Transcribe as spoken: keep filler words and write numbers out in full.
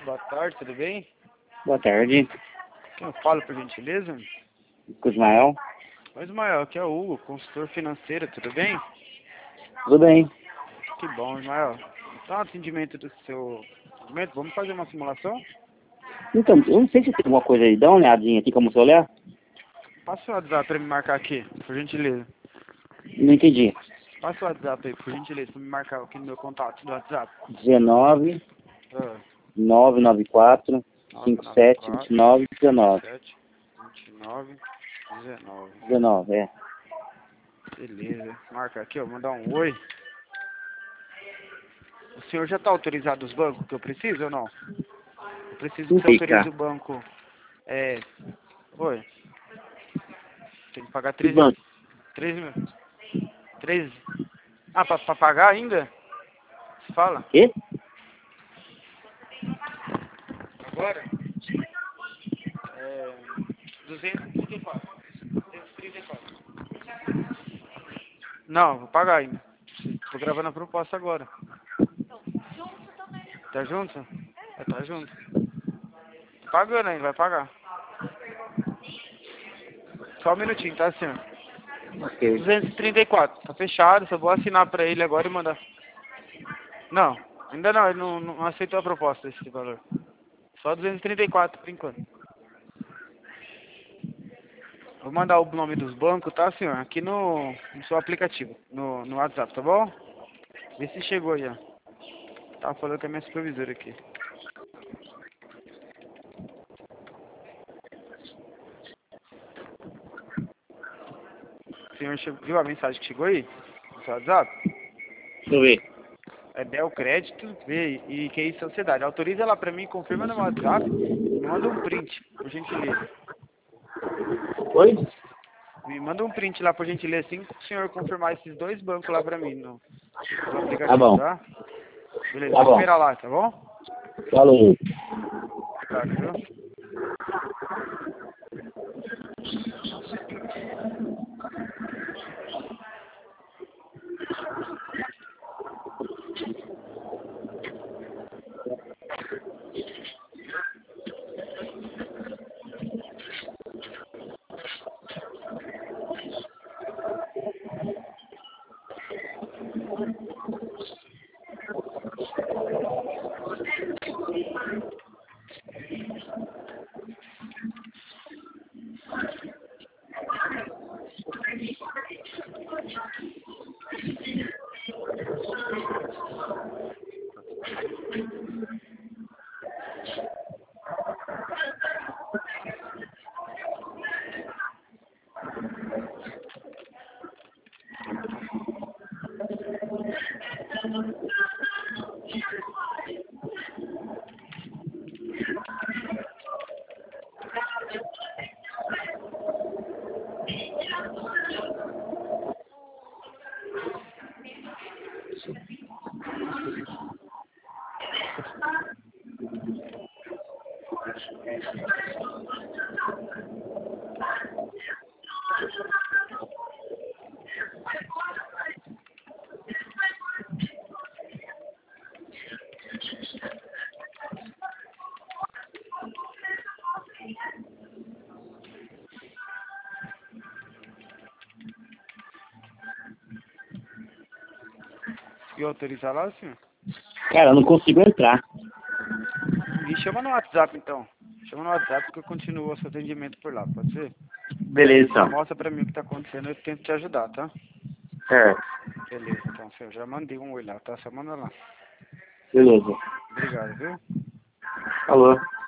Boa tarde, tudo bem? Boa tarde, Quem eu falo, por gentileza? com o Ismael. Oi, Ismael, aqui é o Hugo, consultor financeiro, tudo bem? Tudo bem? Que bom, Ismael. Então, atendimento do seu momento, vamos fazer uma simulação? Então, eu não sei se tem alguma coisa aí. Dá uma olhadinha aqui como você olhar. Passa o WhatsApp pra me marcar aqui, por gentileza. Não entendi. Passa o WhatsApp aí, por gentileza, pra me marcar aqui no meu contato do WhatsApp. dezenove, Ah, nove nove quatro, cinco sete dois nove, dezenove. sete, vinte e nove, dezenove. dezenove, é. Beleza, marca aqui, ó, mandar um oi. O senhor já está autorizado os bancos que eu preciso ou não? Eu preciso que Não você sei, autorize cara. o banco. É. Oi. Tem que pagar Que treze banco? treze mil. treze. Ah, pra, pra pagar ainda? Você fala? Quê? Agora? É. duzentos e trinta e quatro. duzentos e trinta e quatro. Não, vou pagar ainda. Tô gravando a proposta agora. Tá junto? É, tá junto. Tô pagando ainda, vai pagar. Só um minutinho, tá, senhor? Ok. duzentos e trinta e quatro. Tá fechado, só vou assinar pra ele agora e mandar. Não, ainda não, ele não, não aceitou a proposta desse valor. Só duzentos e trinta e quatro por enquanto. Vou mandar o nome dos bancos, tá, senhor? Aqui no, no seu aplicativo, no, no WhatsApp, tá bom? Vê se chegou aí, ó. Tava falando com a minha supervisora aqui. O senhor chegou, viu a mensagem que chegou aí? No seu WhatsApp? Deixa eu ver. É Bel Crédito V e Q I Sociedade. Autoriza ela pra mim, confirma no meu WhatsApp e me manda um print, por gentileza. Oi? Me manda um print lá, por gentileza, assim que o senhor confirmar esses dois bancos lá pra mim no, no Tá aplicativo, bom. tá? Beleza, Tá vou bom. esperar lá, tá bom? Falou. Obrigado, viu? E autorizar lá, senhor? Cara, eu não consigo entrar. Me chama no WhatsApp, então. Chama no WhatsApp que eu continuo o seu atendimento por lá, pode ser? Beleza, Você então. mostra pra mim o que tá acontecendo, eu tento te ajudar, tá? Certo. Beleza, então, senhor, já mandei um oi lá, tá? Só manda lá. Beleza. Obrigado, viu? Falou.